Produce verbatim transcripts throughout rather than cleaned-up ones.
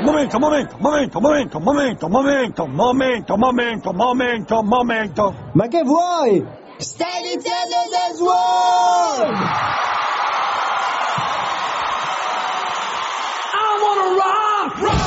momento, momento, momento, momento, momento, momento, momento, momento, momento, momento. Ma che vuoi? Sta iniziando The Sword! I wanna rock, rock!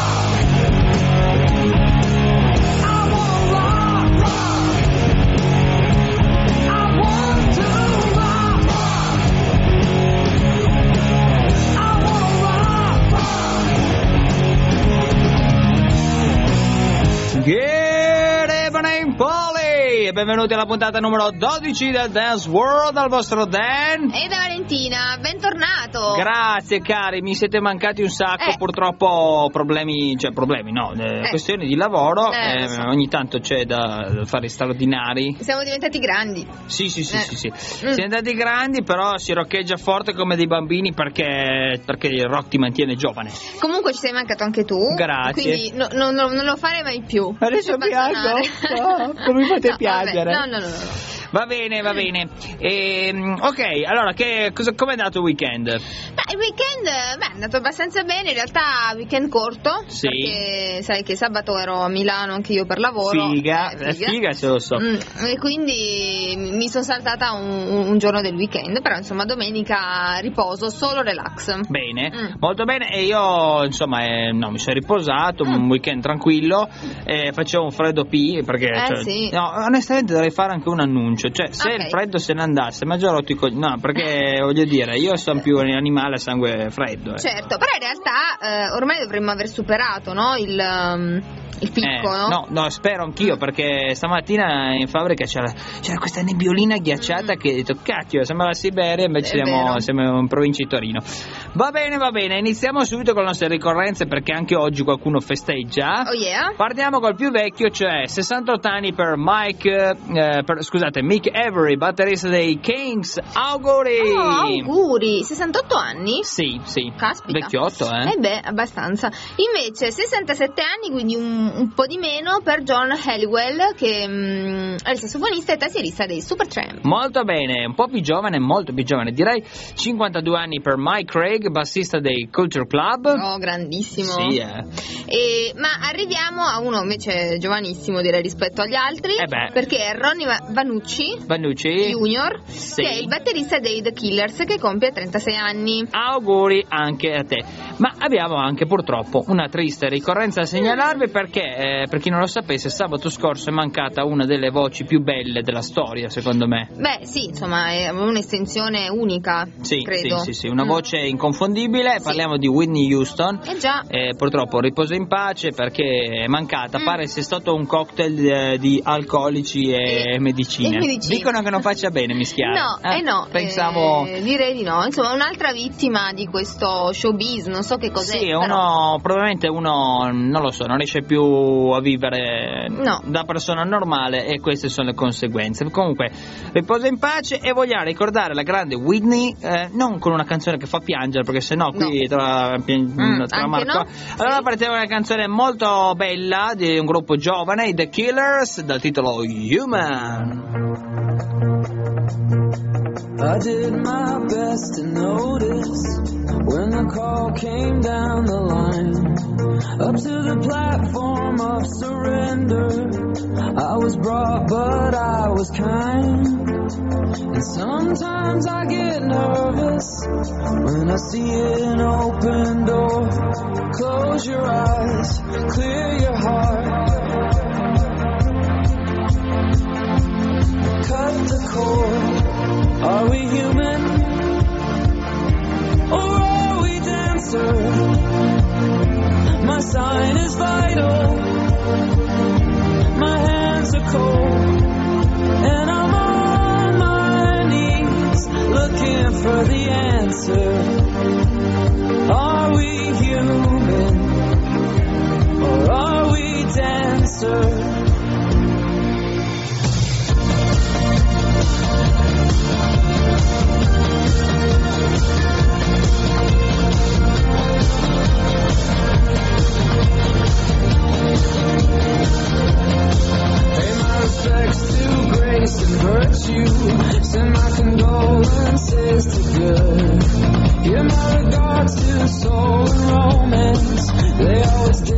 Good evening, Polly! Benvenuti alla puntata numero dodici del Dance World, dal vostro Dan. E da Valentina, bentornato! Grazie cari, mi siete mancati un sacco, eh. purtroppo problemi, cioè problemi no, eh. questioni di lavoro, eh, eh, so. ogni tanto c'è da fare straordinari. Siamo diventati grandi. Sì, sì, sì, eh. sì, sì. Mm. Siamo andati grandi, però si roccheggia forte come dei bambini perché, perché il rock ti mantiene giovane. Comunque ci sei mancato anche tu. Grazie. Quindi no, no, no, non lo farei mai più. Adesso Per piango? abbandonare. No, non mi fate No, piangere. vabbè, No, no, no, no. Va bene, va bene. Ehm, ok, allora, che, cosa, com'è andato il weekend? Beh, il weekend beh, è andato abbastanza bene, in realtà weekend corto. Sì. Perché sai che sabato ero a Milano anche io per lavoro. Figa, eh, figa, figa se lo so. Mm, e quindi mi sono saltata un, un giorno del weekend, però insomma domenica riposo, solo relax. Bene, Mm. molto bene. E io insomma eh, no, mi sono riposato, Mm. un weekend tranquillo, eh, facevo un freddo P perché Eh, cioè, sì. no, onestamente dovrei fare anche un annuncio, cioè se Ok. il freddo se ne andasse, ma già rotto i coglioni. No, perché voglio dire, io sono più un animale a sangue freddo. Eh. Certo, però in realtà eh, ormai dovremmo aver superato, no, il, um, il picco, Eh, no? no, no, spero anch'io perché stamattina in fabbrica c'era, c'era questa nebbiolina ghiacciata che ho detto cacchio, sembra la Siberia, invece È siamo, vero. siamo in provincia di Torino. Va bene, va bene, iniziamo subito con le nostre ricorrenze perché anche oggi qualcuno festeggia. Oh yeah? Partiamo col più vecchio, cioè sessantotto anni per Mike, eh, per, scusate, Mick Avery, batterista dei Kings. Auguri! Oh, auguri! sessantotto anni? Sì, sì. Caspita. Vecchiotto, eh? Eh beh, abbastanza. Invece sessantasette anni, quindi un, un po' di meno per John Halliwell, che mm, è il sassofonista e tastierista dei Supertramp. Molto bene, un po' più giovane, molto più giovane, direi cinquantadue anni per Mike Craig, bassista dei Culture Club. Oh, grandissimo. Sì, eh. E, ma arriviamo a uno invece giovanissimo, direi, rispetto agli altri, Eh beh. perché è Ronnie Va- Vanucci Vanucci. Junior, Sì. che è il batterista dei The Killers, che compie trentasei anni. Auguri anche a te. Ma abbiamo anche purtroppo una triste ricorrenza da segnalarvi perché, eh, per chi non lo sapesse, sabato scorso è mancata una delle voci più belle della storia, secondo me. Beh, sì, insomma, è un'estensione unica, Sì, credo. sì, sì, sì, una Mm. voce inconfondibile. Sì. Parliamo di Whitney Houston. Eh già. Eh, purtroppo riposa in pace perché è mancata. Mm. Pare sia stato un cocktail eh, di alcolici e, E- medicine. e medicine. Dicono che non faccia bene mischiare. No, eh, no, Pensavo. eh, direi di no. Insomma, un'altra vittima di questo showbiz, non so che cos'è. Sì, però. uno probabilmente uno non lo so, non riesce più a vivere No. da persona normale e queste sono le conseguenze. Comunque, riposa in pace e vogliamo ricordare la grande Whitney, eh, non con una canzone che fa piangere, perché sennò qui No. tra, Mm, tra anche Marco. no. Allora Sì. partiamo da una canzone molto bella di un gruppo giovane, i The Killers, dal titolo Human. I did my best to notice when the call came down the line. Up to the platform of surrender, I was brought but I was kind. And sometimes I get nervous when I see an open door. Close your eyes, clear your heart. Cut the cord. Are we human? Or are we dancer? My sign is vital. My hands are cold. And I'm on my knees looking for the answer. Are we human? Or are we dancer? To grace and virtue, send my condolences to good. Give my regards to soul and romance. They always did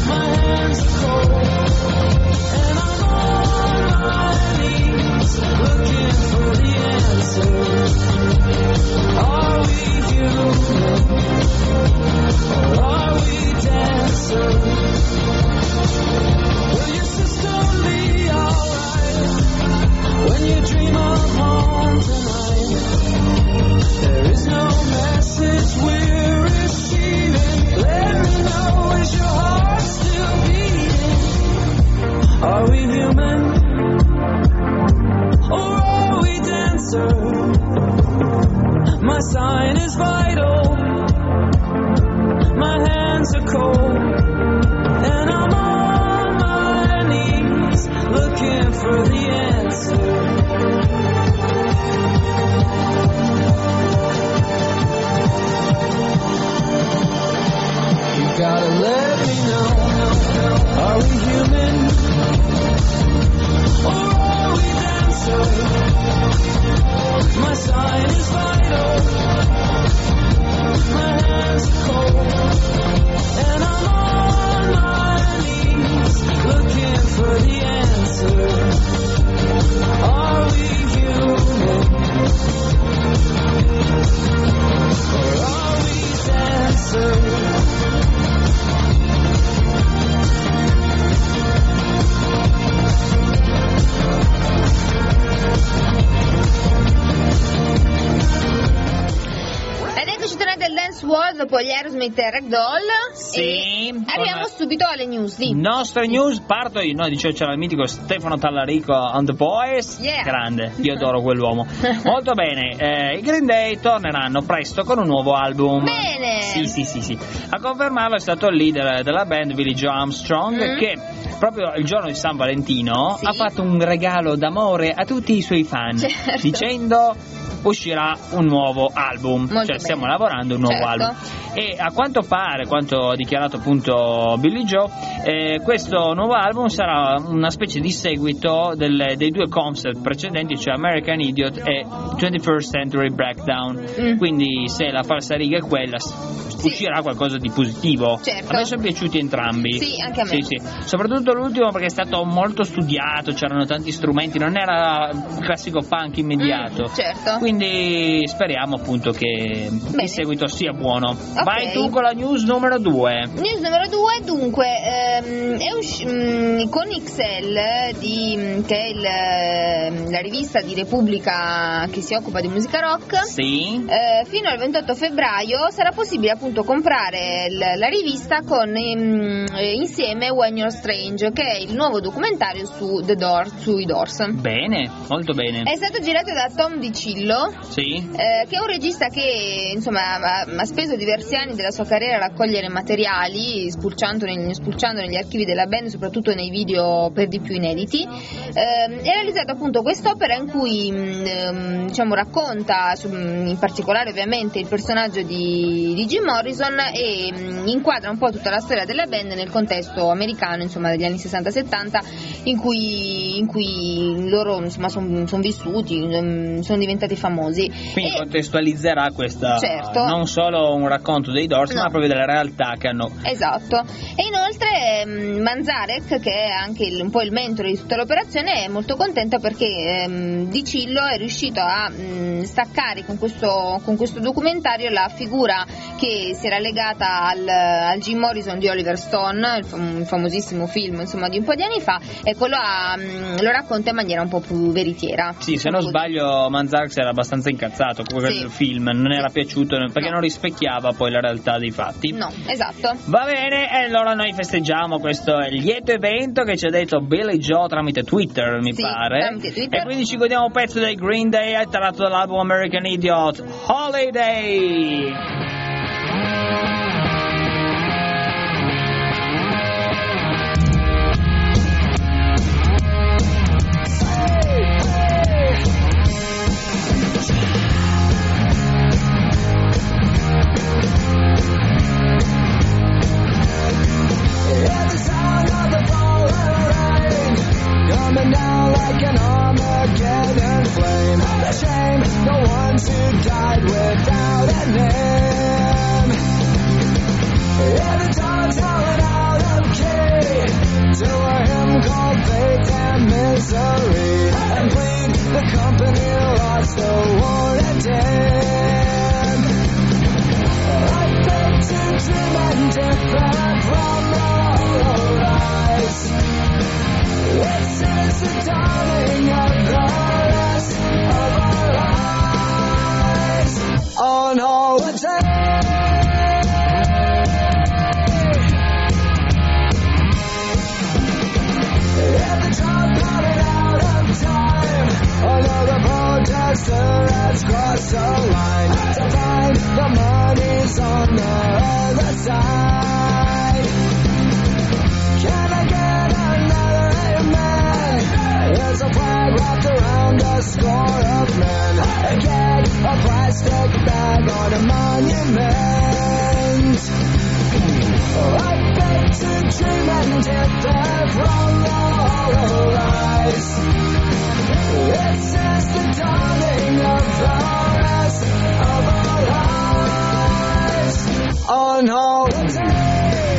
My hands are cold, and I'm on my knees looking for the answer. Are we human, or are we dancers? Will your system be alright when you dream of home tonight? There is no message we're receiving. Let me know, is your heart still beating? Are we human, or are we dancers? My sign is vital, my hands are cold, and I'm on my knees looking for the answer. You gotta let me know, are we human, or are we dancers? My sign is vital, my hands are cold, and I'm on my knees looking for the answer. Are we human, or are we dancers? Del Dance World dopo gli Aerosmith e Ragdoll. Sì, e arriviamo con- subito alle news. Sì. Nostre news, parto io, no, dicevo c'era il mitico Stefano Tallarico on The Boys, Yeah. grande, io adoro quell'uomo. Molto bene, eh, i Green Day torneranno presto con un nuovo album. Bene. Sì, sì, sì, sì. A confermarlo è stato il leader della band, Billy Joe Armstrong, Mm. che proprio il giorno di San Valentino Sì. ha fatto un regalo d'amore a tutti i suoi fan, Certo. dicendo uscirà un nuovo album, Molto cioè bene. stiamo lavorando un nuovo Certo. album. E a quanto pare, quanto ha dichiarato appunto Billy Joe, eh, questo nuovo album sarà una specie di seguito del- dei due concept precedenti, cioè American Idiot e twenty-first Century Breakdown. Mm. Quindi se la falsariga è quella, s- Sì. uscirà qualcosa di positivo. Certo. A me sono piaciuti entrambi. Sì, anche a me. Sì, sì. Soprattutto l'ultimo perché è stato molto studiato, c'erano tanti strumenti, non era il classico punk immediato. Mm, certo. Quindi speriamo appunto che Bene. il seguito sia buono. Ok. Vai tu con la news numero due. News numero due, dunque, ehm, è usci- mh, con X L, di, che è il, ehm, la rivista di Repubblica che si occupa di musica rock, Sì. eh, fino al ventotto febbraio sarà possibile appunto comprare l- la rivista con ehm, eh, insieme When You're Strange, che è il nuovo documentario su The Doors, sui Doors. Bene, molto bene. È stato girato da Tom DiCillo, Sì. eh, che è un regista che insomma ha, ha speso diversi anni della sua carriera a raccogliere materiali, spulciando, nel, spulciando negli archivi della band, soprattutto nei video per di più inediti, eh, e ha realizzato appunto quest'opera in cui mh, diciamo racconta su- in particolare ovviamente il personaggio di, di Jim Morrison e mh, inquadra un po' tutta la storia della band nel contesto americano, insomma degli anni sessanta settanta, in cui, in cui loro insomma sono son vissuti, sono diventati famosi. Quindi E- contestualizzerà questa, Certo. non solo un racconto dei Doors, No. ma proprio delle realtà che hanno. Esatto, e inoltre ehm, Manzarek, che è anche il- un po' il mentore di tutta l'operazione, è molto contento perché ehm, DiCillo è riuscito a mh, staccare con questo, con questo documentario la figura che si era legata al, al Jim Morrison di Oliver Stone, il, fam- il famosissimo film insomma di un po' di anni fa, e quello ha, mh, lo racconta in maniera un po' più veritiera. Sì, se non Così. sbaglio Manzarek era abbastanza incazzato con quel Sì. film, non era Sì. piaciuto perché No. non rispecchiava poi la realtà dei fatti. No, esatto. Va bene, e allora noi festeggiamo questo lieto evento che ci ha detto Billy Joe tramite Twitter, mi Sì, pare. tramite Twitter. E quindi ci godiamo un pezzo dei Green Day tratto dall'album American Idiot, Holiday. At the sound of the falling rain, coming down like an Armageddon flame. The shame, the ones who died without a name. Another protester has crossed the line to find the money's on the other side. Can I get another amen? There's a flag wrapped around a score of men. A keg, a plastic bag on a monument. I beg to dream and differ from the hollow lies. This is the dawning of the rest of our lives on holiday.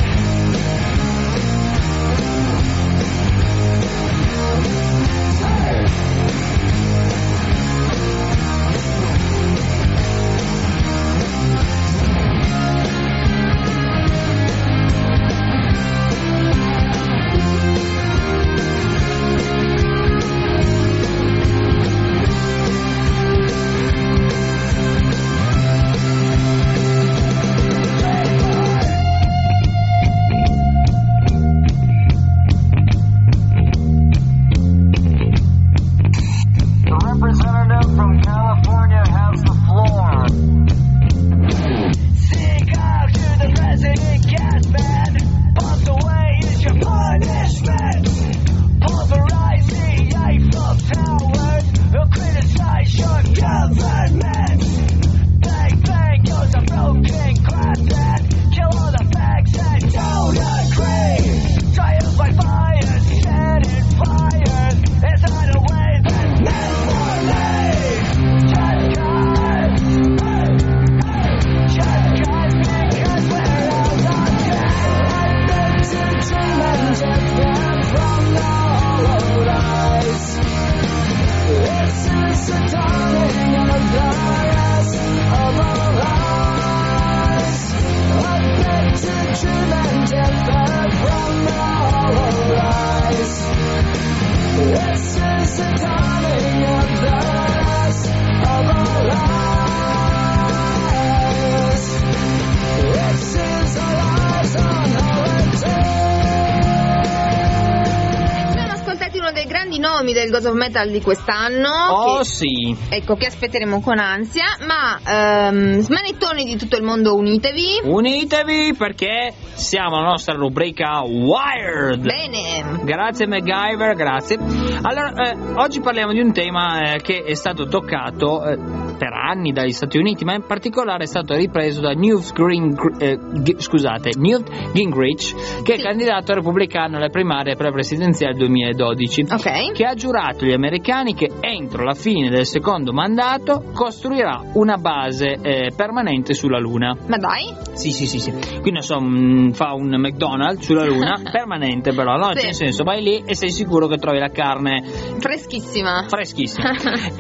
Del God of Metal di quest'anno. Oh che, sì. Ecco, che aspetteremo con ansia. Ma ehm, smanettoni di tutto il mondo, unitevi. Unitevi perché siamo alla nostra rubrica Wired. Bene. Grazie MacGyver, grazie. Allora, eh, oggi parliamo di un tema eh, che è stato toccato eh, per anni dagli Stati Uniti, ma in particolare è stato ripreso da Newt Green, eh, g- scusate, Newt Gingrich, che sì. è candidato repubblicano alle primarie per la presidenziale duemiladodici. Ok. Che ha giurato agli americani che entro la fine del secondo mandato costruirà una base eh, permanente sulla Luna. Ma dai? Sì, sì, sì, sì. Quindi non so, mh, fa un McDonald's sulla Luna, permanente però, no? Sì. Nel senso, vai lì e sei sicuro che trovi la carne freschissima. Freschissima.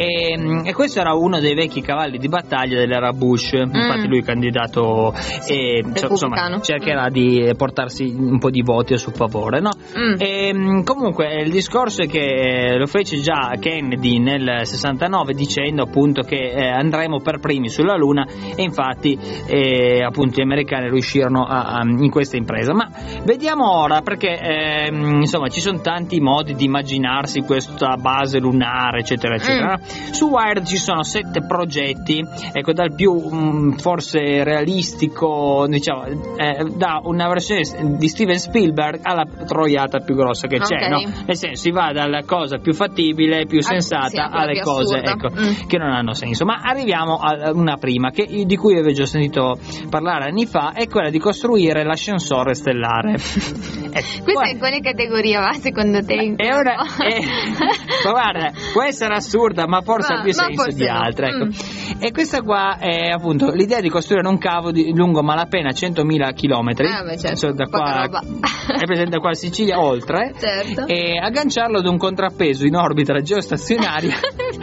e, e questo era uno dei vecchi cavalli di battaglia dell'era Bush. Mm. Infatti lui è candidato sì, e insomma cercherà di portarsi un po' di voti a suo favore, no? Mm. E, comunque il discorso è che lo fece già Kennedy nel sessantanove dicendo appunto che eh, andremo per primi sulla Luna, e infatti eh, appunto gli americani riuscirono a, a, in questa impresa. Ma vediamo ora, perché eh, insomma ci sono tanti modi di immaginarsi questa base lunare eccetera eccetera. Mm. Su Wired ci sono sette progetti, ecco, dal più mh, forse realistico, diciamo eh, da una versione di Steven Spielberg alla troiata più grossa che c'è, okay. no? Nel senso, si va dalla cosa più fattibile, più sensata, sì, alle più cose ecco, mm. che non hanno senso. Ma arriviamo a una prima che, di cui avevo già sentito parlare anni fa, è quella di costruire l'ascensore stellare. Eh, questa è in quale categoria va secondo te? È una, è, guarda, può essere assurda, ma forse ha più senso di altre, ecco. Mm. E questa qua è appunto l'idea di costruire un cavo di, lungo malapena centomila chilometri, ah, beh, certo. cioè, da qua è presente da qua a Sicilia oltre, certo. E agganciarlo ad un contrappeso in orbita geostazionaria.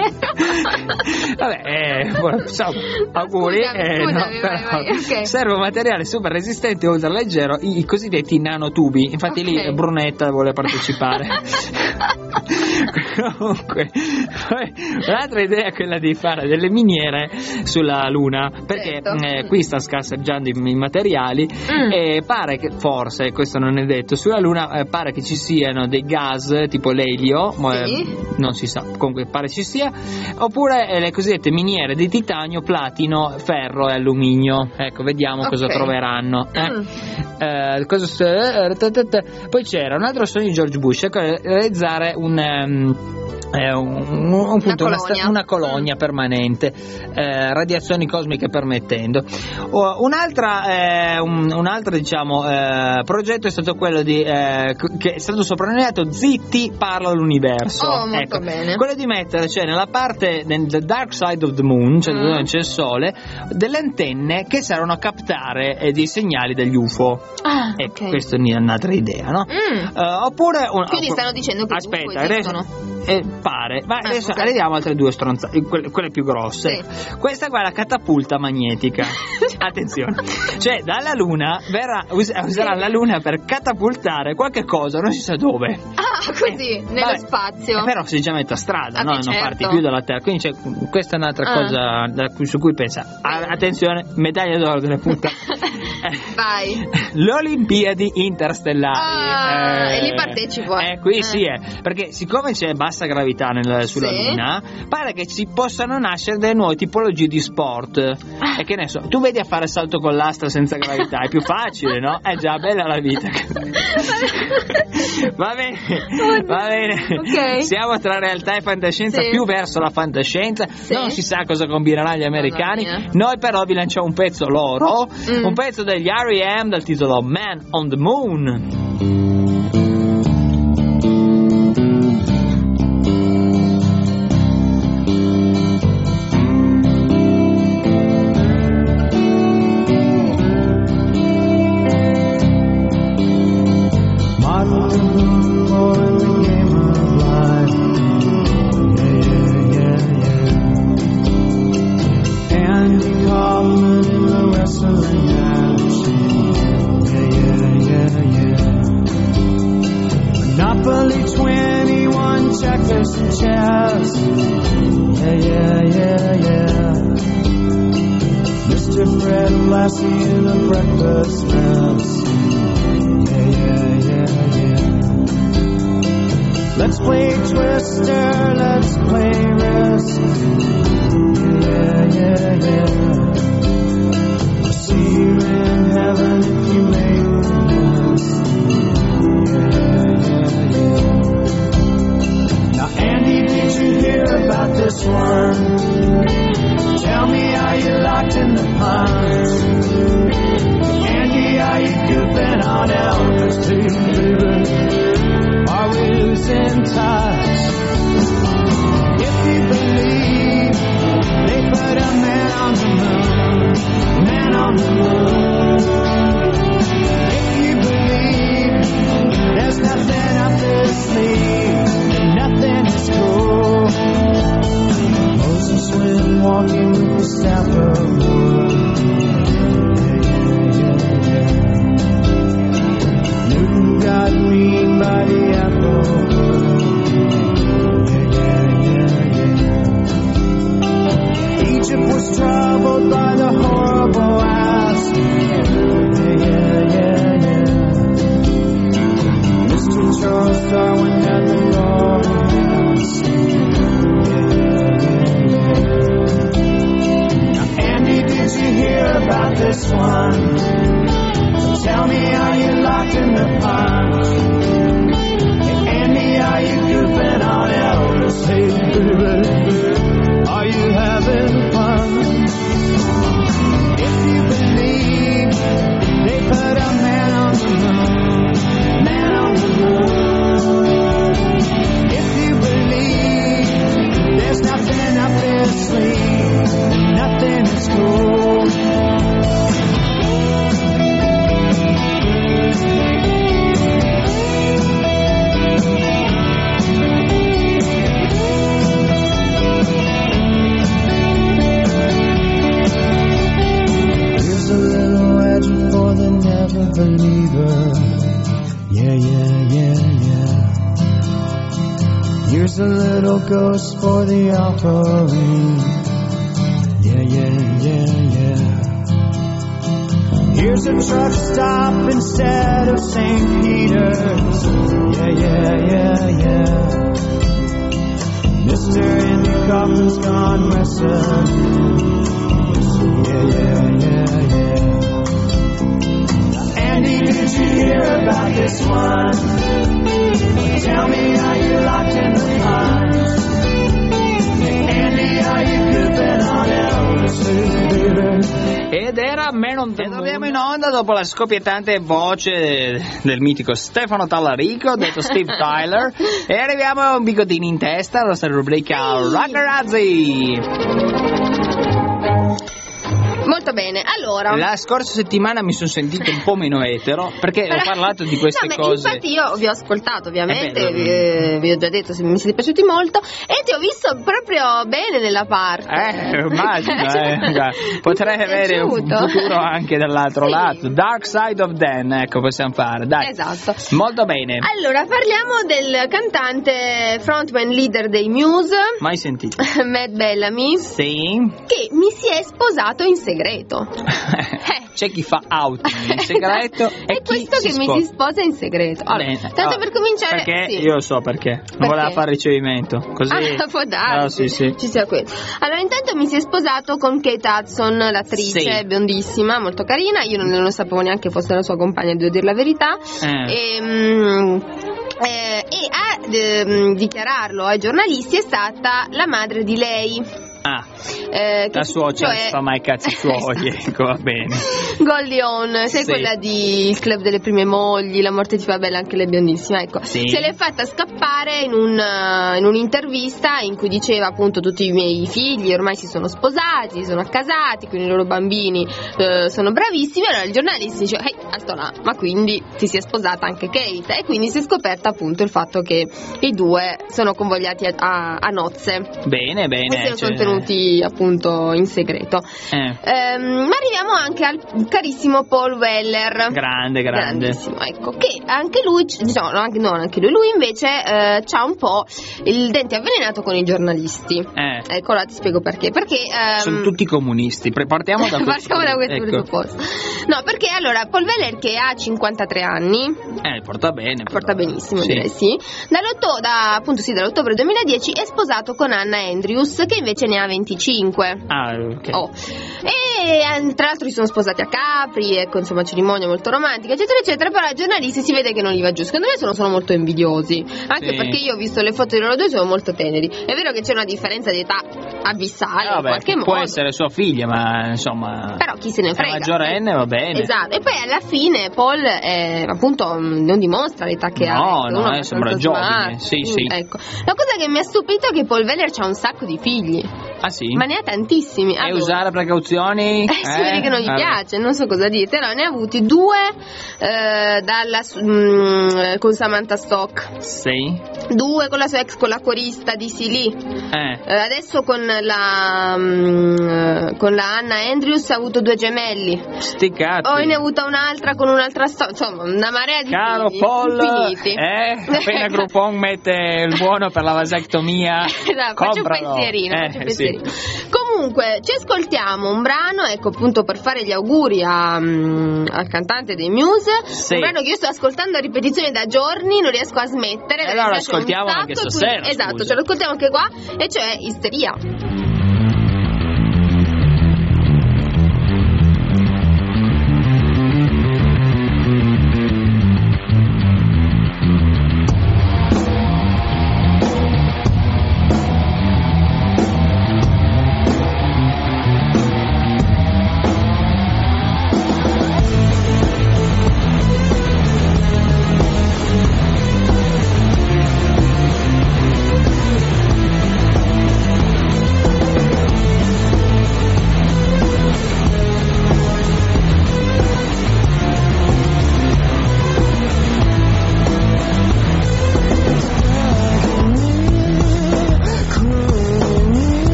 Vabbè, eh, buona, insomma, auguri. Scusami, eh, scusami, no, vai, però, vai, okay. Serve un materiale super resistente e ultraleggero, i, i cosiddetti nanotubi. Infatti okay. lì Brunetta vuole partecipare. Comunque, poi, un'altra idea è quella di fare delle miniere sulla Luna, perché Certo. eh, qui sta scarseggiando i, i materiali Mm. e pare che, forse, questo non è detto, sulla Luna eh, pare che ci siano dei gas tipo l'elio, ma, Sì. eh, non si sa, comunque pare ci sia, oppure eh, le cosiddette miniere di titanio, platino, ferro e alluminio. Ecco, vediamo Ok. cosa troveranno. eh. Mm. Eh, cosa s- eh, ta- ta- ta. Poi c'era un altro sogno di George Bush, è quello di realizzare un, ehm, eh, un, un- appunto, una, sta- colonia. una colonia permanente, eh, radiazioni cosmiche permettendo. O- un'altra, eh, un, un altro diciamo, eh, progetto è stato quello di eh, c- che è stato soprannominato Zitti parla l'universo. Oh, molto Ecco, bene. quello di mettere, cioè nella parte del dark side of the moon, cioè Mm. dove c'è il sole, delle antenne che servono a captare eh, dei segnali degli U F O. Ah, Ecco, ok. questa è un'altra idea, no? Mm. Eh, oppure un- Quindi stanno dicendo che gli aspetta, U F O esistono. adesso, eh, pare, ma Ah, adesso ok. arriviamo altre due stronzate, quelle, quelle più grosse. Questa qua è la catapulta magnetica. Attenzione, cioè dalla Luna verrà, us- userà la Luna per catapultare qualche cosa, non si sa dove. Ah, così, nello Vabbè, spazio. eh, però si già mette a strada, Ah, no? sì, Non certo. parti più dalla Terra. Quindi c'è, questa è un'altra Ah. cosa da cui- su cui pensa. Ah, attenzione, medaglia d'oro delle puntate. Vai. Le Olimpiadi interstellari. Ah, e lì partecipo, eh. Eh, qui Eh. sì, eh, perché siccome c'è bassa gravità nel- sulla Sì. Luna, pare che ci possano nascere delle nuove tipologie di sport. Ah. E che ne so, tu vedi a fare salto con l'astra senza gravità, è più facile, no? È già bella la vita. Va bene, va bene. Ok. Siamo tra realtà e fantascienza, Sì. più verso la fantascienza. Sì. Non si sa cosa combineranno gli americani. Mamma mia. Noi però vi lanciamo un pezzo loro, Mm. un pezzo degli R E M dal titolo Man on the Moon. Martin Moore in the game of life. Yeah, yeah, yeah, yeah. Andy Kaufman in the wrestling match. Yeah, yeah, yeah, yeah. Monopoly twenty-one, checkers and chess. Yeah, yeah, yeah, yeah. Mister Fred Lassie in a breakfast mess. Yeah, yeah, yeah, yeah. Let's play Twister, let's play Risk. Yeah, yeah, yeah. I'll see you in heaven if you make the list. Yeah, yeah, yeah. Now, Andy, did you hear about this one? Tell me, are you locked in the pond? Andy, are you goofing on Elvis too, baby? Are we losing touch? If you believe they put a man on the moon, man on the moon. If you believe there's nothing up their sleeve, and nothing is cool. Moses went walking with the staff of wood. Newton got beaten by the apple. Yeah, yeah, yeah. Egypt was troubled by the horrible ass. Yeah, yeah, yeah, yeah. Mister Charles Darwin had the laws. Yeah, yeah, yeah. Now, Andy, did you hear about this one? Tell me, are you locked in the pond? Hey, Andy, are you goofing on Elvis? Hey, baby, are you having fun? If you believe they put a man on the moon, man on the moon. If you believe there's nothing up their sleeve, and nothing is cool. Here's a little legend for the never believer. Yeah, yeah, yeah, yeah. Here's a little ghost for the offering. Yeah, yeah, yeah, yeah. Here's a truck stop instead of Saint Peter's. Yeah, yeah, yeah, yeah. Mister Andy Kaufman's gone wrestling. Yeah, yeah, yeah, yeah. Andy, did you hear about this one? Tell me, are you locked in the pond? Andy, are you goofing on Elvis? Ed era Man on the Moon. E torniamo in onda dopo la scoppiettante voce del mitico Stefano Tallarico, detto Steve Tyler, e arriviamo a un bigodino in testa, la nostra rubrica Ragazzi. Molto bene, allora la scorsa settimana mi sono sentito un po' meno etero perché ho parlato di queste no, cose. Infatti io vi ho ascoltato ovviamente, eh beh, vi, eh, vi ho già detto se mi siete piaciuti molto e ti ho visto proprio bene nella parte. Eh, immagino, eh, potrei avere un futuro anche dall'altro sì. lato. Dark Side of Dan, ecco, possiamo fare, dai. Esatto. Molto bene. Allora, parliamo del cantante frontman leader dei Muse. Mai sentito. Matt Bellamy. Sì. Che mi si è sposato in segreto. C'è chi fa out in segreto e, e questo che sposa. mi si sposa in segreto. Allora, tanto oh, per cominciare, perché sì. io lo so perché non perché? voleva fare ricevimento così. Ah, può darsi. Oh, sì, sì. Ci sia quello. Allora, intanto mi si è sposato con Kate Hudson, l'attrice sì. biondissima, molto carina. Io non, non lo sapevo neanche fosse la sua compagna, devo dire la verità. Eh. E, mm, eh, e a eh, dichiararlo ai giornalisti è stata la madre di lei. Ah, eh, la suocera cioè... si fa mai cazzi suoi, ecco, va bene. Goldie Hawn, sei sì. quella di Il Club delle Prime Mogli, La morte ti fa bella anche lei biondissima, ecco. Sì. Se l'è fatta scappare in, un, in un'intervista in cui diceva appunto tutti i miei figli ormai si sono sposati, si sono accasati, quindi i loro bambini eh, sono bravissimi. Allora il giornalista dice, ehi, là, ma quindi ti si è sposata anche Kate? E quindi si è scoperta appunto il fatto che i due sono convogliati a, a, a nozze. Bene, bene. E si sono cioè... tenuti appunto in segreto. Eh. Ehm, ma arriviamo anche al carissimo Paul Weller. Grande, grande. Grandissimo, ecco, che anche lui, diciamo, no, anche, no, anche lui, lui invece eh, c'ha un po' il dente avvelenato con i giornalisti. Eh. Ecco, ora ti spiego perché. Perché ehm... sono tutti comunisti. Partiamo da questo. Partiamo da questo ecco. presupposto. No, perché allora Paul Weller, che ha cinquantatré anni, eh, porta bene. porta però. benissimo, sì. direi sì. Dall'otto, da, appunto sì, dall'ottobre duemiladieci è sposato con Anna Andrews, che invece ne ha venticinque. Ah, ok. Oh. E tra l'altro si sono sposati a Capri, ecco, insomma, cerimonia molto romantica, eccetera, eccetera. Però ai giornalisti si vede che non gli va giù. Secondo me sono, sono molto invidiosi. Anche sì. perché io ho visto le foto di loro due, sono molto teneri. È vero che c'è una differenza di età abissale, eh, vabbè, in qualche può modo. essere sua figlia, ma insomma. Però chi se ne frega. È maggiorenne, va bene. Esatto. E poi alla fine Paul eh, appunto non dimostra l'età che no, ha. No, no, eh, sembra giovane. Sì, sì. Ecco. La cosa che mi ha stupito è che Paul Weller c'ha un sacco di figli. Ah sì? Ma ne ha tantissimi. E allora, usare precauzioni? Eh, si vede che non gli allora. piace, non so cosa dirti. Allora, ne ha avuti due eh, dalla, mh, con Samantha Stock. Sì. Due con la sua ex, con la corista di Silly. Eh. Eh, adesso con la mh, con la Anna Andrews ha avuto due gemelli. Sti cazzi. Poi ne ha avuta un'altra con un'altra storia. Insomma, una marea di Caro figli Paul, infiniti. eh, appena Groupon mette il buono per la vasectomia, esatto, faccio un pensierino, eh, faccio un pensierino. Sì. Comunque ci ascoltiamo un brano, ecco, appunto per fare gli auguri a, um, al cantante dei Muse, sì. Un brano che io sto ascoltando a ripetizione da giorni, non riesco a smettere. E allora lo ascoltiamo anche stasera. Quindi, esatto, scusa. ce lo ascoltiamo anche qua, e cioè Isteria.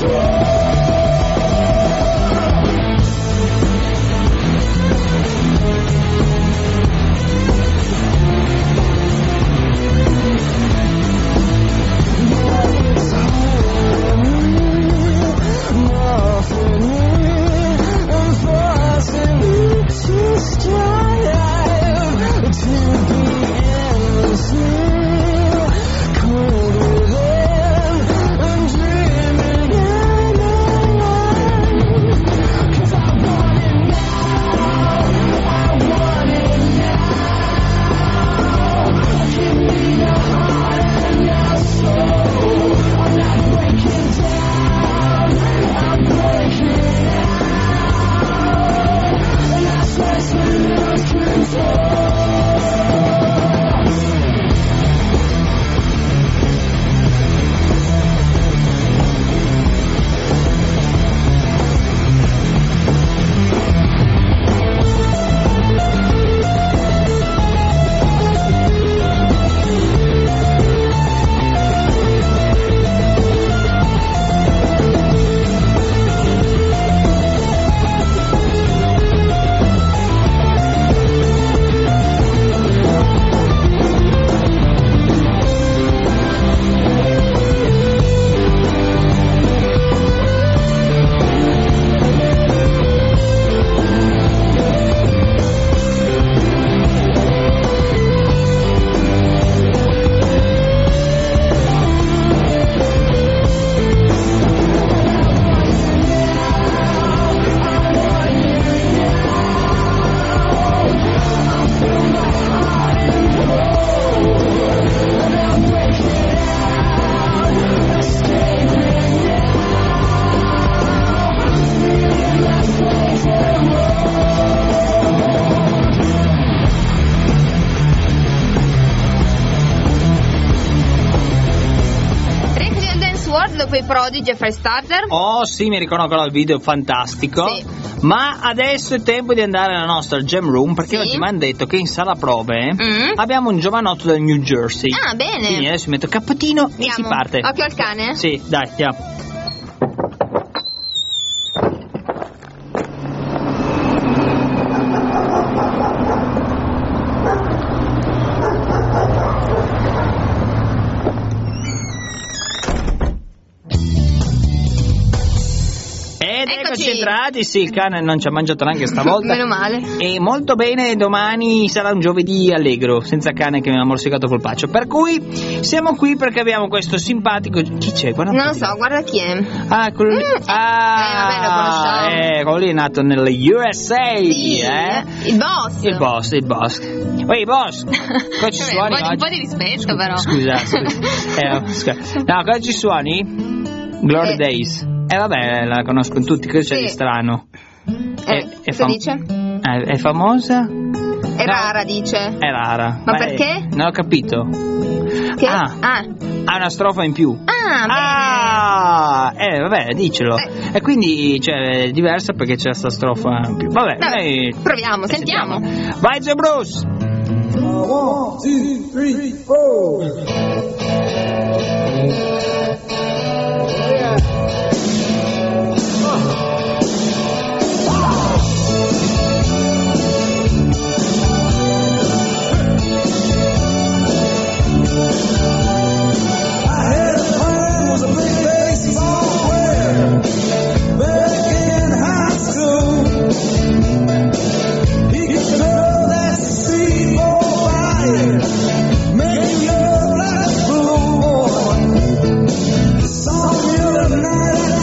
Dopo i Prodigy e Firestarter? Oh sì, mi ricordo ancora il video fantastico. Sì. Ma adesso è tempo di andare nella nostra Jam Room, perché Sì. oggi mi hanno detto che in sala prove Mm. abbiamo un giovanotto del New Jersey. Ah, bene. Quindi adesso mi metto il cappotino e Andiamo. si parte. Occhio al cane? Sì, dai, andiamo. Ed eccoci Eccoci. entrati, sì, il cane non ci ha mangiato neanche stavolta. Meno male. E molto bene, domani sarà un giovedì allegro, senza cane che mi ha morsicato col paccio. Per cui siamo qui perché abbiamo questo simpatico. Chi c'è? Guarda un Non lo pochino. so, guarda chi è. Ah, quello lì. Mm, Ah, eh, vabbè, lo conosciamo. eh, quello lì è nato nelle U S A. Sì, eh? il boss. Il boss, il boss. Ehi, boss, cosa ci Vabbè, suoni un po' di- oggi? un po' di rispetto, però. Scusa, scusa. Eh, scusa. No, cosa ci suoni? Glory Eh. Days. Eh vabbè, la conoscono tutti, cosa c'è Sì. di strano? Eh, È- è cosa fam- dice? È, è famosa? È No. rara, dice. È rara. Ma Beh, perché? Non ho capito. Che? Ah. Ah, Ha una strofa in più. ah, Ah, eh vabbè, dicelo. Eh. E quindi cioè, è diversa perché c'è sta strofa in più. Vabbè, Vabbè, noi- proviamo, sentiamo. Vai Zio Bruce. One, two, three, four. Make you love like a blue boy. Saw you the night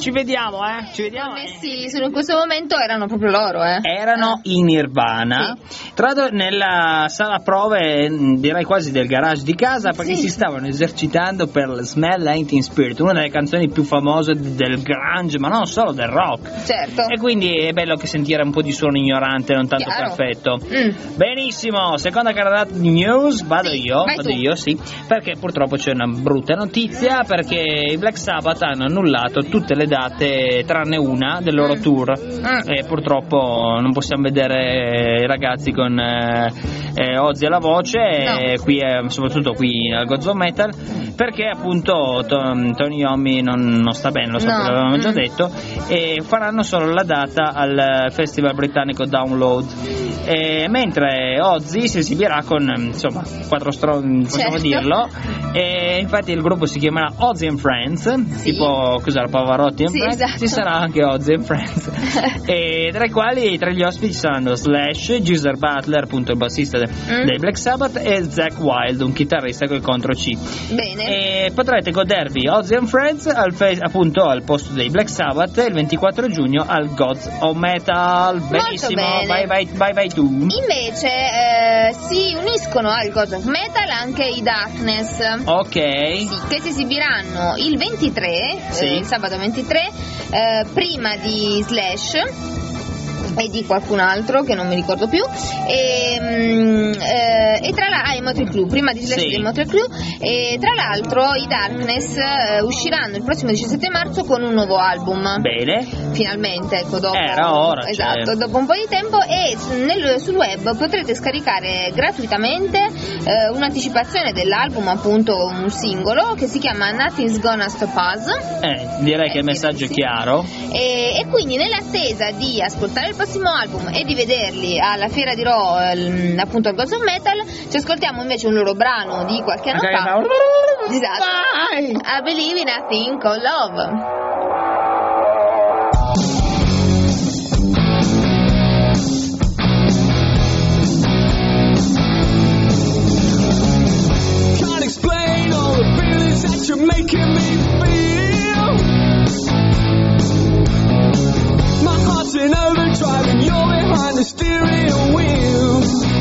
ci vediamo, eh. Ci vediamo. Messi in questo momento erano proprio loro, eh. Erano in Nirvana. Sì. Tra l'altro nella sala prove, direi quasi del garage di casa, perché Sì. si stavano esercitando per Smell Like Teen Spirit, una delle canzoni più famose del grunge, ma non solo del rock. Certo. E quindi è bello che sentire un po' di suono ignorante, non tanto Chiaro. perfetto. Mm. Benissimo, seconda carrellata di news, vado Sì, io, vai vado tu. io, sì, perché purtroppo c'è una brutta notizia, perché i Black Sabbath hanno annullato tutte le date tranne una del loro Mm. tour Mm. e purtroppo non possiamo vedere i ragazzi con eh, eh, Ozzy alla voce, No. e qui eh, soprattutto qui al Gods of Metal, perché appunto to- Tony Iommi non, non sta bene, lo so, No. che l'avevamo già Mm. detto, e faranno solo la data al festival britannico Download, e mentre Ozzy si esibirà con insomma quattro stronzi, possiamo Certo. dirlo, e infatti il gruppo si chiamerà Ozzy and Friends, Sì. tipo cos'era, Pavarotti and Sì, Friends, esatto. ci sarà anche Ozzy and Friends e tra i quali tra gli ospiti saranno Slash, Geezer Butler, appunto il bassista de- Mm. dei Black Sabbath, e Zakk Wylde, un chitarrista col contro C. Bene. E potrete godervi Ozzy and Friends al fe- appunto al posto dei Black Sabbath il ventiquattro giugno al Gods of Metal. Benissimo, bene. vai vai vai vai tu. Invece eh, si uniscono al God of Metal anche i Darkness. Ok. Sì, che si esibiranno il ventitré, Sì. eh, il sabato ventitré, eh, prima di Slash e di qualcun altro che non mi ricordo più, e, mm, eh, e tra l'altro ah, i Motley Crue, prima di Slash Sì. dei Motley Crue, e tra l'altro i Darkness eh, usciranno il prossimo diciassette marzo con un nuovo album. Bene. Finalmente, ecco, dopo, Era ora, esatto, cioè. dopo un po' di tempo, e nel- sul web potrete scaricare gratuitamente eh, un'anticipazione dell'album, appunto un singolo che si chiama Nothing's Gonna Stop Us, Eh, direi che il Eh, messaggio è sì. chiaro. e, e quindi nell'attesa di ascoltare il prossimo album e di vederli alla fiera di Raw, ehm, appunto al Gods of Metal, ci ascoltiamo invece un loro brano di qualche anno fa. Esatto. Vai! I Believe in a Thing Called Love. Can't explain all the feelings that you're making me feel. My heart's in overdrive and you're behind the steering wheel.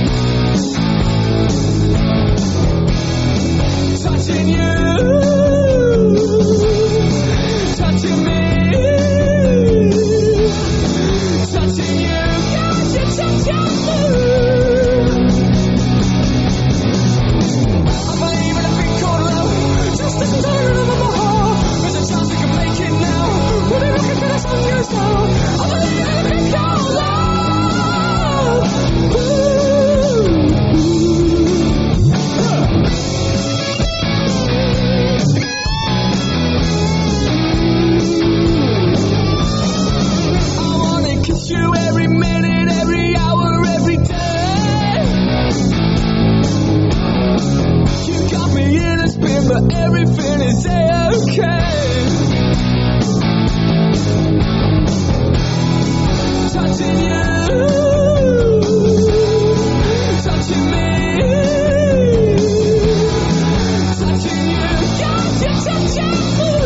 Touching you, touching me, touching you, got you touching me. I believe in a thing called love, just a turn of my heart. There's a chance we can make it now. We'll be looking for the sun years now. I believe in a thing called love. Ooh. I wanna kiss you every minute, every hour, every day. You got me in a spin, but everything is okay. Touching you, touching me, touching you, got you touching me.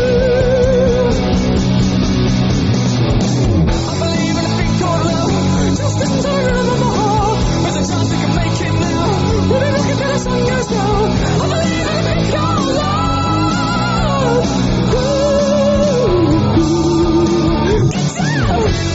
I believe in a thing called love, just a turn of my heart. There's a chance we can make it now. We'll be looking for the sun goes down. I believe in a thing called love. Ooh. Get down.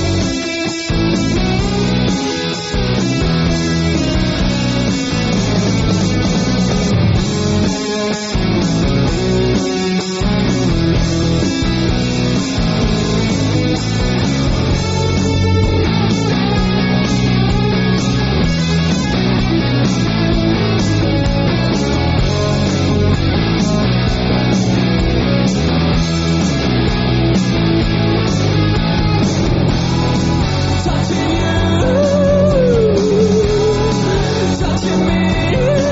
Touching you, touching me,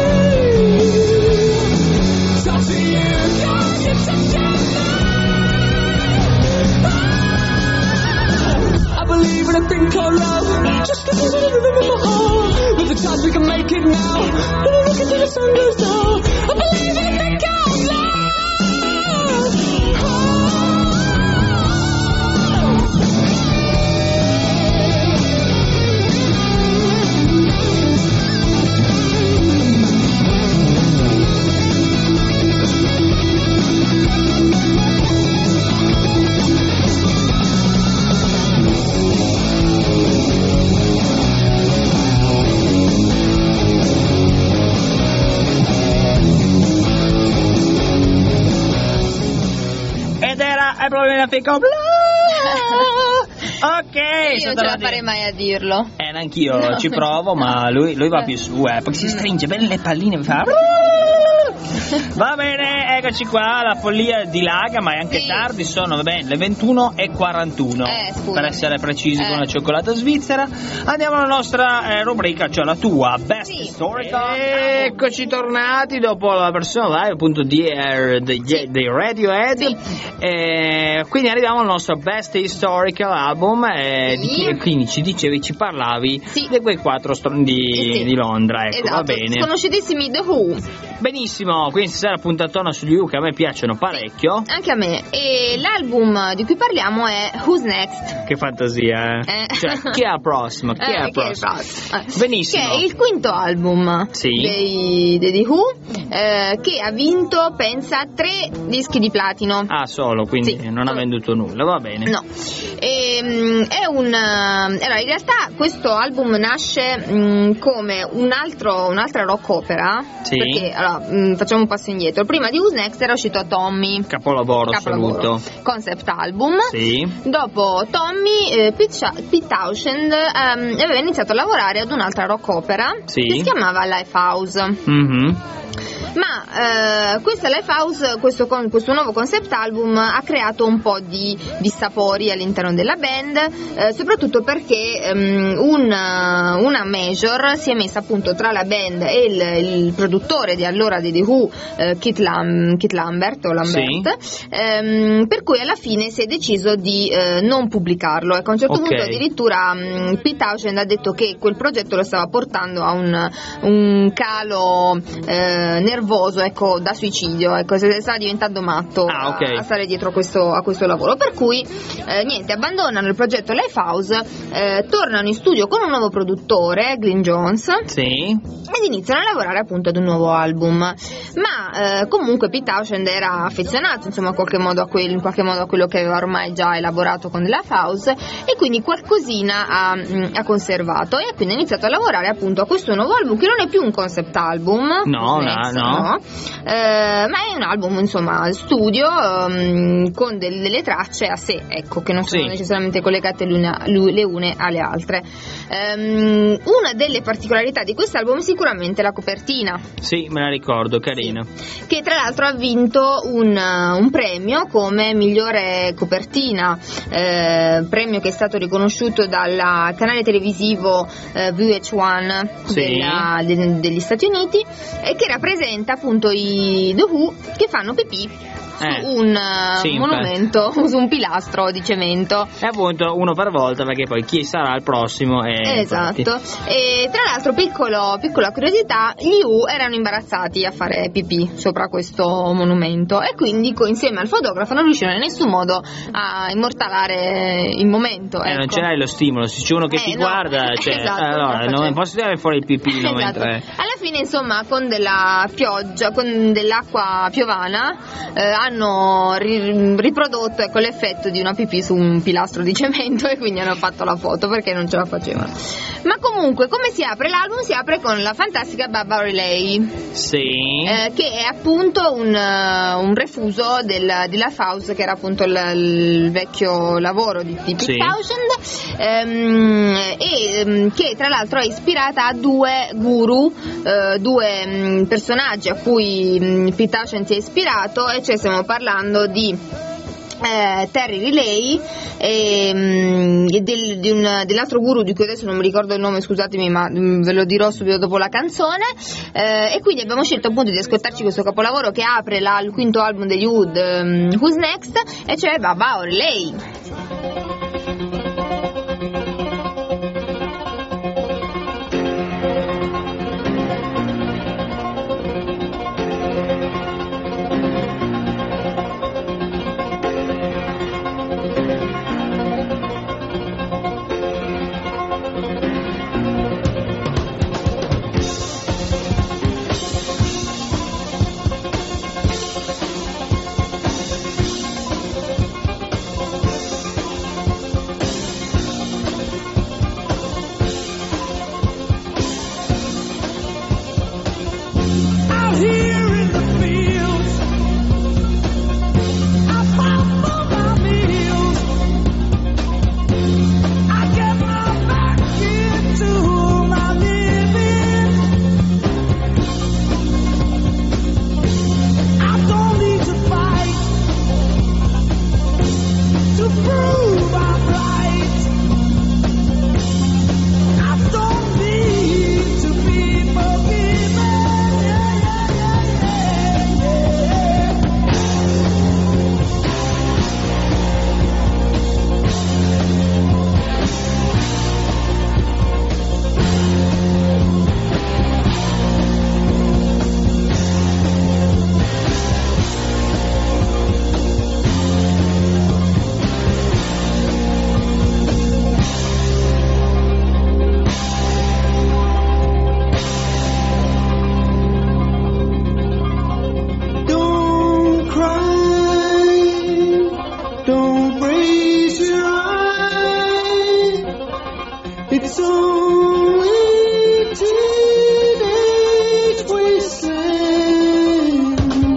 touching you, got you touching me. I believe in a thing called love, just a little bit of my heart. There's a chance we can make it now. We're looking till the sun goes down. I believe in a thing called love. la fica blu. Ok, Io non ce la farei mai a dirlo. Eh, neanch'io no. Ci provo, ma lui, lui va più su, eh, perché si stringe bene le palline e fa. Va bene, eccoci qua, la follia dilaga, ma è anche sì. tardi, sono va bene, le ventuno e quarantuno eh, per essere precisi, eh. con la cioccolata svizzera. Andiamo alla nostra eh, rubrica, cioè la tua Best sì. Historical. Eccoci tornati dopo la versione live appunto di, eh, di, sì. di Radiohead. Sì. Eh, quindi arriviamo al nostro Best Historical Album. Eh, sì. di chi, quindi ci dicevi, ci parlavi sì. di quei quattro str- di, sì. di Londra. Ecco, esatto. va bene. Sconosciutissimi The Who. Benissimo, quindi stasera puntatona sugli Who che a me piacciono parecchio. Anche a me. E l'album di cui parliamo è Who's Next. Che fantasia, eh? eh. Cioè, chi è al prossimo? Chi eh, è al chi è il prossimo? prossimo? Eh. Benissimo. Che è il quinto album sì. dei, dei The Who, eh, che ha vinto, pensa, tre dischi di platino. Ah, solo, quindi sì. non ha venduto nulla, va bene. No. E, um, è un... Allora, in realtà questo album nasce um, come un altro, un'altra rock opera. Sì. Perché, allora, um, facciamo un passo indietro. Prima di Who's Next era uscito Tommy. Capolavoro, Capolavoro. assoluto. Concept album. Sì. Dopo Tommy, eh, Pete, Sha- Pete Townshend um, aveva iniziato a lavorare ad un'altra rock opera sì. che si chiamava Lifehouse. Mm-hmm. Ma eh, questa Lifehouse, questo, con, questo nuovo concept album ha creato un po' di dissapori all'interno della band, eh, soprattutto perché um, una, una major si è messa appunto tra la band e il, il produttore di allora di The Who, eh, Keith, Lam, Keith Lambert, o Lambert sì. ehm, per cui alla fine si è deciso di eh, non pubblicarlo. Ecco, a un certo okay. punto addirittura um, Pete Townshend ha detto che quel progetto lo stava portando a un, un calo eh, nervoso, ecco, da suicidio, ecco, stava diventando matto ah, okay. a, a stare dietro a questo, a questo lavoro, per cui eh, niente, abbandonano il progetto Lifehouse, eh, tornano in studio con un nuovo produttore, Glyn Jones, sì. ed iniziano a lavorare appunto ad un nuovo album. Ma eh, comunque Pete Townshend era affezionato, insomma, in qualche modo a quel, in qualche modo a quello che aveva ormai già elaborato con Lifehouse, e quindi qualcosina ha, ha conservato, e quindi ha iniziato a lavorare appunto a questo nuovo album, che non è più un concept album, no, Next, no, no. Eh, ma è un album, insomma, studio, um, con delle, delle tracce a sé, ecco, che non sono sì. necessariamente collegate l'una, le une alle altre. Um, una delle particolarità di quest'album è sicuramente la copertina. Sì, me la ricordo, carina. Sì. Che tra l'altro ha vinto un, un premio come migliore copertina, eh, premio che è stato riconosciuto dal canale televisivo eh, V H uno sì. della, de, degli Stati Uniti, e che rappresenta appunto i The Who che fanno pipì su eh, un sì, monumento, su un pilastro di cemento. È appunto uno per volta, perché poi chi sarà il prossimo è esatto. infatti. E tra l'altro, piccolo, piccola curiosità, gli Who erano imbarazzati a fare pipì sopra questo monumento, e quindi insieme al fotografo non riuscirono in nessun modo a immortalare il momento. Eh, ecco. non ce l'hai lo stimolo, se c'è uno che eh, ti no. guarda, cioè, esatto, allora esatto, non cioè. posso tirare fuori il pipino esatto. mentre... Alla fine, insomma, con della pioggia, con dell'acqua piovana, eh, hanno ri- riprodotto, ecco, l'effetto di una pipì su un pilastro di cemento, e quindi hanno fatto la foto perché non ce la facevano. Ma comunque, come si apre l'album? Si apre con la fantastica Baba O'Reilly, sì. eh, che è appunto un, uh, un refuso del, di Lifehouse, che era appunto il, il vecchio lavoro di, di Pete sì. Townshend, ehm, e ehm, che tra l'altro è ispirata a due guru, eh, due mh, personaggi a cui mh, Pete Townshend si è ispirato, e cioè stiamo parlando di Eh, Terry Riley e, mh, e del, di un, dell'altro guru di cui adesso non mi ricordo il nome, scusatemi, ma mh, ve lo dirò subito dopo la canzone, eh, e quindi abbiamo scelto appunto di ascoltarci questo capolavoro che apre la, il quinto album degli Wood, um, Who's Next, e cioè Baba O'Reilly. Sweet teenage wasteland.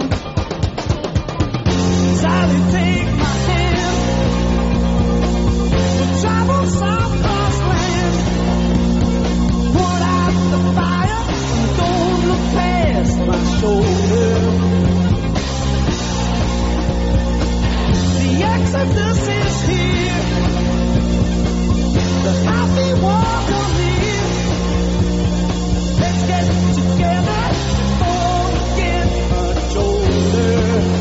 Sally, take my hand. We'll travel some cross land. Put out the fire. Don't look past my shoulder. The Exodus is here. The happy walk of here. Let's get together. Forget much older.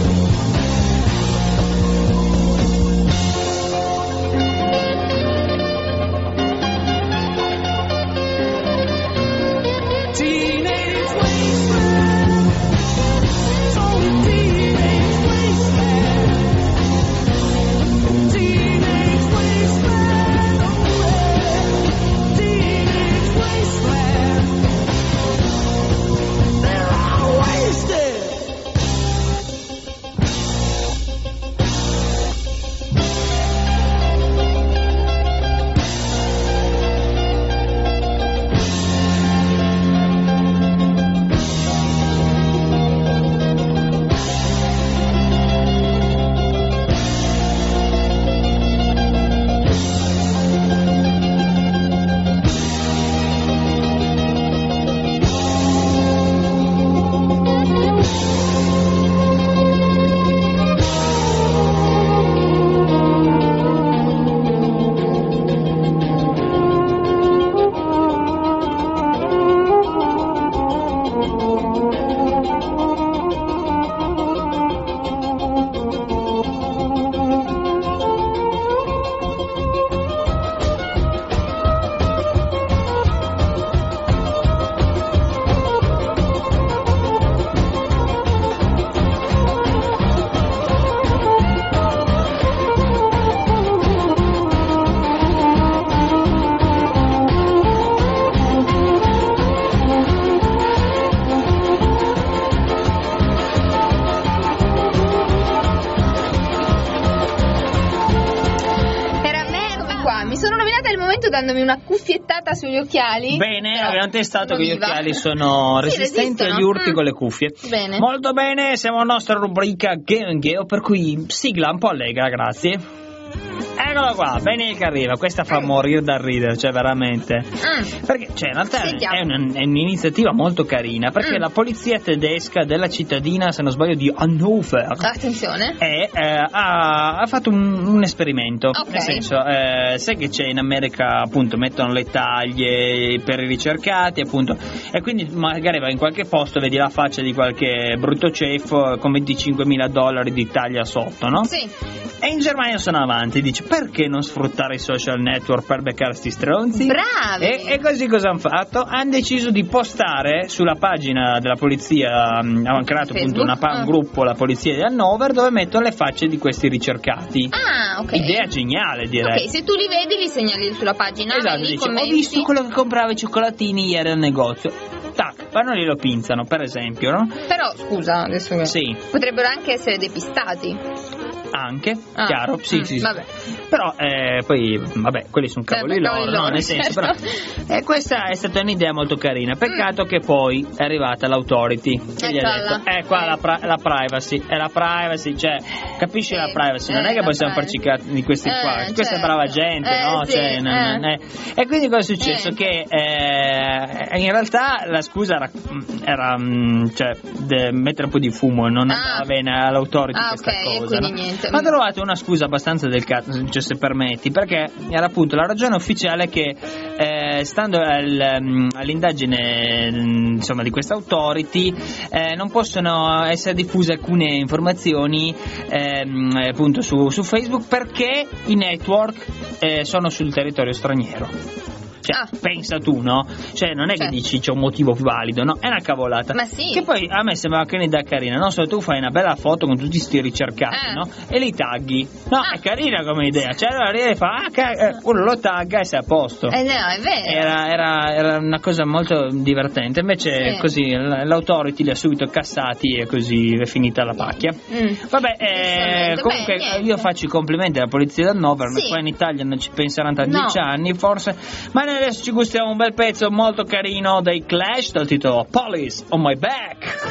Teenage wasteland. It's only teenage wasteland. Teenage wasteland. Oh yeah. Teenage wasteland. They're all wasted. Dandomi una cuffiettata sugli occhiali. Bene, Però abbiamo testato sono che gli viva. occhiali sono Sì, resistenti agli resistono. urti Mm. con le cuffie. Bene. Molto bene, siamo alla nostra rubrica Geo Geo, per cui sigla un po' allegra, grazie. Eccola qua, bene che arriva, questa fa morire da ridere, cioè veramente. Mm. Perché, cioè, in realtà Sentiamo. è, un- è un'iniziativa molto carina, perché Mm. la polizia tedesca della cittadina, se non sbaglio, di Hannover, Attenzione. e, eh, ha, ha fatto un, un esperimento. Ok. Nel senso, eh, sai che c'è in America, appunto, mettono le taglie per i ricercati, appunto, e quindi magari vai in qualche posto, vedi la faccia di qualche brutto ceffo con venticinquemila dollari di taglia sotto, no? Sì. E in Germania sono avanti, dice perché non sfruttare i social network per beccare sti stronzi? Bravi. E, e così cosa hanno fatto? Hanno deciso di postare sulla pagina della polizia, um, hanno creato appunto Facebook? una pa- un Ah. gruppo, la polizia di Hannover, dove mettono le facce di questi ricercati. Ah, ok. Idea geniale, direi. Ok, se tu li vedi li segnali sulla pagina. Esatto, lì dice, ho commenti. visto quello che comprava i cioccolatini ieri al negozio. Tac, vanno lì lo pinzano, per esempio, no? Però scusa, adesso che Sì. potrebbero anche essere depistati. Anche, Ah, chiaro, sì, mm, sì, sì. vabbè. Però eh, poi, vabbè, quelli sono cavoli Sempre loro, cavoli no? loro, Nel senso, certo. però, e questa è stata un'idea molto carina. Peccato che poi è arrivata l'autority che gli ha Eccola. detto, eh, qua la, pra- la privacy, è la privacy, cioè, capisci Sì, la privacy? Non eh, è che la possiamo privacy. farci cazzo di questi Eh, qua, questa è certo. brava gente, Eh, no? sì, Cioè, non- eh. non è- E quindi cosa è successo? Niente. Che eh, in realtà la scusa era, era mm, cioè, de- mettere un po' di fumo, non Ah. andava bene all'autority Ah, questa ok, e cosa. quindi no? niente. Ma ho trovato una scusa abbastanza del cazzo, cioè, se permetti, perché era appunto la ragione ufficiale che eh, stando al, um, all'indagine mm, insomma di questa authority eh, non possono essere diffuse alcune informazioni ehm, appunto su, su Facebook perché i network eh, sono sul territorio straniero. Cioè, Ah. pensa tu, no? Cioè, non è che Certo. dici c'è un motivo valido, no? È una cavolata. Ma sì. Che poi a me sembrava che un'idea carina, non so, tu fai una bella foto con tutti sti ricercati, Eh. no? E li tagghi. No, Ah. è carina come idea. Cioè, allora arriva e fa, ah, ca- eh, uno lo tagga e sei a posto. Eh no, è vero. Era, era, era una cosa molto divertente. Invece, Sì. così l- l'autority li ha subito cassati e così è finita la pacchia. Mm. Vabbè, eh, Giustamente. comunque Beh, niente. io faccio i complimenti alla polizia di Hannover, Sì. qua in Italia non ci penseranno tra No. dieci anni forse, ma in noi adesso ci gustiamo un bel pezzo molto carino dei Clash dal titolo Police on My Back.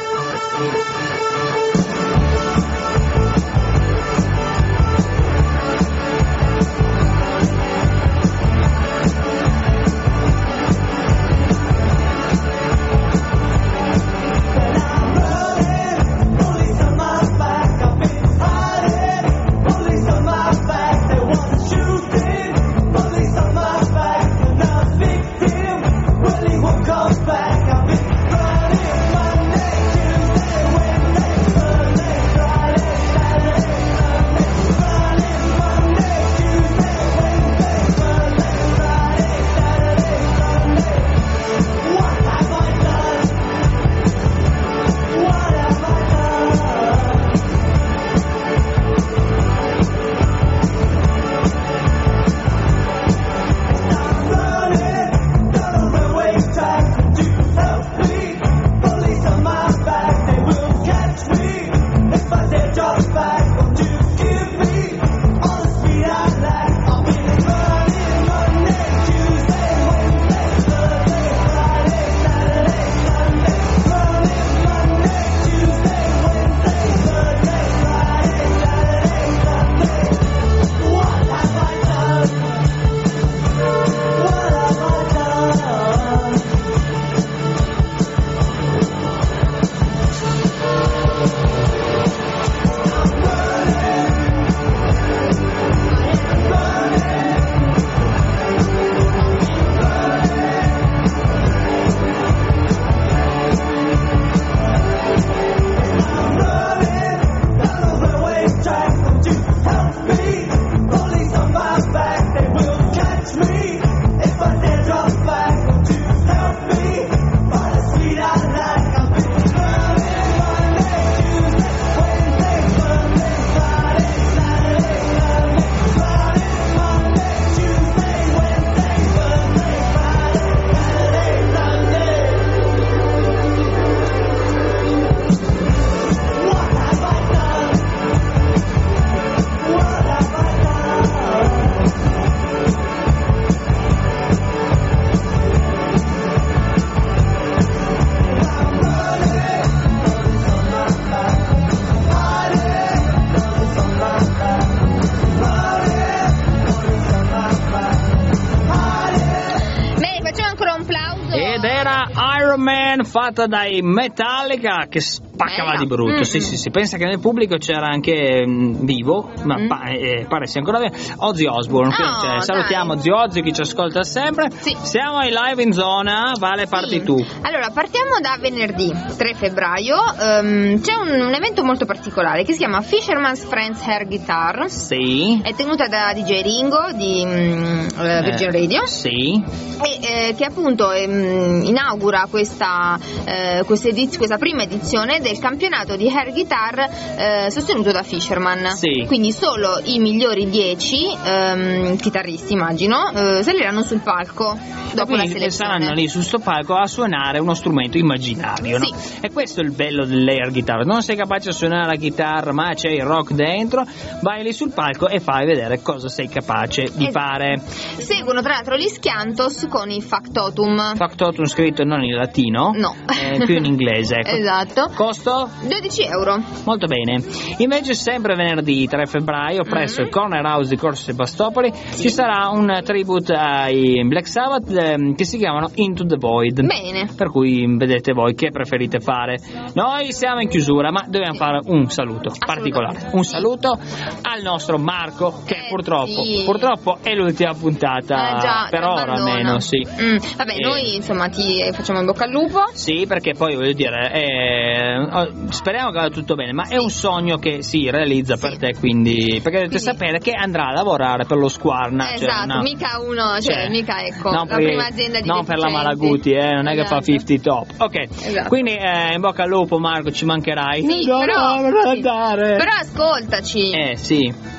Fatta dai Metallica, che spaccava Bella. di brutto. Mm-hmm. Sì, sì, si pensa che nel pubblico c'era anche mh, vivo, ma Mm. pa- eh, pare sia ancora vivo, Ozzy Osbourne. Oh, Quindi, cioè, salutiamo dai. Ozzy Ozzy, chi ci ascolta sempre. Sì. Siamo ai live in zona. Vale, parti Sì. tu. Allora, partiamo da venerdì tre febbraio. Um, c'è un, un evento molto particolare che si chiama Fisherman's Friends Air Guitar. Sì. È tenuta da D J Ringo di um, Virgin Eh, Radio. Sì. E, eh, che appunto ehm, inaugura questa, eh, questa, ediz- questa prima edizione del campionato di air guitar eh, sostenuto da Fisherman. Sì. Quindi solo i migliori dieci ehm, chitarristi, immagino, eh, saliranno sul palco dopo la Quindi selezione. saranno lì su sto palco a suonare uno strumento immaginario, no? Sì. E questo è il bello dell'air guitar. Non sei capace di suonare la chitarra, ma c'è il rock dentro, vai lì sul palco e fai vedere cosa sei capace di Es- fare. Seguono tra l'altro gli Schiantos con i Factotum. Factotum scritto non in latino, No. eh, più in inglese. Ecco. Esatto. Costo? dodici euro. Molto bene. Invece sempre venerdì tre febbraio presso Mhm. il Corner House di Corso Sebastopoli ci sarà un tribute ai Black Sabbath ehm, che si chiamano Into the Void. Bene. Per cui vedete voi che preferite fare. Noi siamo in chiusura, ma dobbiamo Sì. fare un saluto particolare. Un Sì. saluto al nostro Marco che Eh, purtroppo, sì. purtroppo è l'ultima puntata Eh, già, per ti ora abbandona. almeno, sì. Mm, vabbè, Eh, noi insomma ti facciamo in bocca al lupo. Sì, perché poi voglio dire, eh, oh, speriamo che vada tutto bene, ma è un sogno che si realizza per Sì. te, quindi perché dovete Quindi- sapere che andrà a lavorare per lo Squarna. cioè, Esatto, no. mica uno, cioè, Cioè, mica ecco, no, la per- prima azienda di non per la deficienti. Malaguti, eh, non è che fa Esatto. cinquanta top. Ok, Esatto. quindi eh, in bocca al lupo Marco, ci mancherai. Sì, No, però, no, non sì. andare. Però ascoltaci. Eh sì.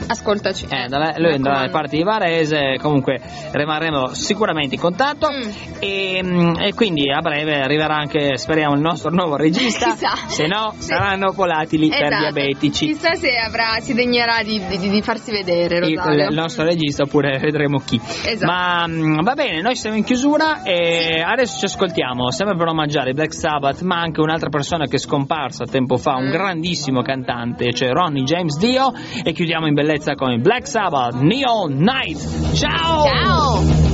Ascoltaci. Eh, da, lui andrà dalle parti di Varese, comunque rimarremo sicuramente in contatto Mm. e, e quindi a breve arriverà anche, speriamo, il nostro nuovo regista, Chissà. se no Sì. saranno volatili per Esatto. diabetici. Chissà se avrà, si degnerà di, di, di farsi vedere, Il, Rosario. il nostro regista, oppure vedremo chi. Esatto. Ma mh, va bene, noi siamo in chiusura e adesso ci ascoltiamo sempre per omaggiare i Black Sabbath, ma anche un'altra persona che è scomparsa tempo fa, un Mm. grandissimo cantante, cioè Ronnie James Dio, e chiudiamo in bellezza con i Black Sabbath Neon Night. Ciao! Ciao!